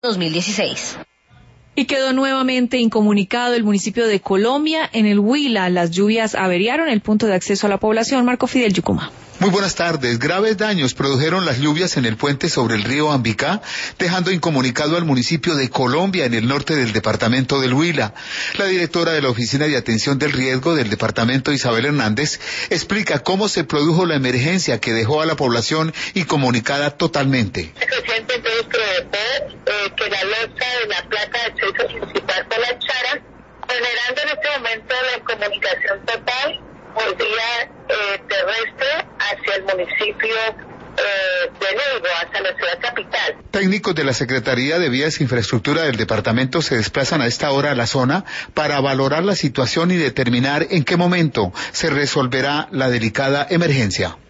2016. Y quedó nuevamente incomunicado el municipio de Colombia. En el Huila, las lluvias averiaron el punto de acceso a la población. Marco Fidel Yucumá. Muy buenas tardes. Graves daños produjeron las lluvias en el puente sobre el río Ambicá, dejando incomunicado al municipio de Colombia en el norte del departamento del Huila. La directora de la Oficina de Atención del Riesgo del departamento, Isabel Hernández, explica cómo se produjo la emergencia que dejó a la población incomunicada totalmente. El presidente entonces provocó que la losa de la placa de acceso principal colapsara, generando en este momento la incomunicación total por vía terrestre hacia el municipio de Neiva, hacia la ciudad capital. Técnicos de la Secretaría de Vías e Infraestructura del departamento se desplazan a esta hora a la zona para valorar la situación y determinar en qué momento se resolverá la delicada emergencia.